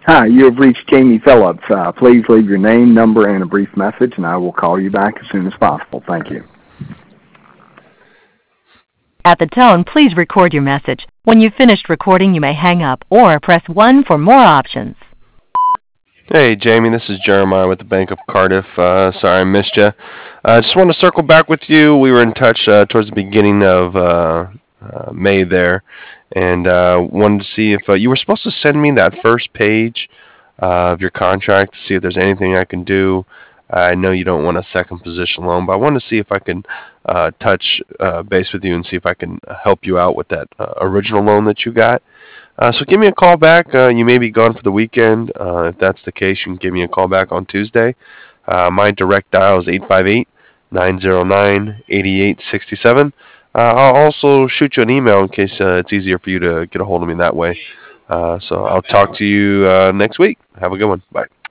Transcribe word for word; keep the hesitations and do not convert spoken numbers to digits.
Hi, you have reached Jamie Phillips. Uh, please leave your name, number, and a brief message, and I will call you back as soon as possible. Thank you. At the tone, please record your message. When you've finished recording, you may hang up or press one for more options. Hey, Jamie, this is Jeremiah with the Bank of Cardiff. Uh, sorry I missed you. I uh, just want to circle back with you. We were in touch uh, towards the beginning of uh, uh, May there, and uh, wanted to see if uh, you were supposed to send me that first page uh, of your contract to see if there's anything I can do. I know you don't want a second position loan, but I wanted to see if I can uh, touch uh, base with you and see if I can help you out with that uh, original loan that you got. Uh, so give me a call back. Uh, you may be gone for the weekend. Uh, if that's the case, you can give me a call back on Tuesday. Uh, my direct dial is eight five eight, nine zero nine, eight eight six seven. Uh, I'll also shoot you an email in case uh, it's easier for you to get a hold of me that way. Uh, so I'll talk to you uh, next week. Have a good one. Bye.